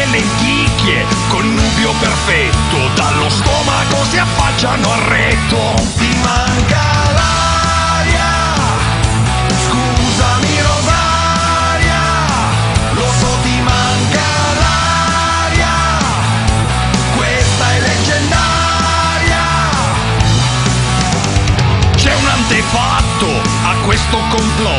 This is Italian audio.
le lenticchie, connubio perfetto, dallo stomaco si affacciano al retto. Ti manca l'aria, scusami Rosaria, lo so ti manca l'aria, questa è leggendaria. C'è un antefatto a questo complotto,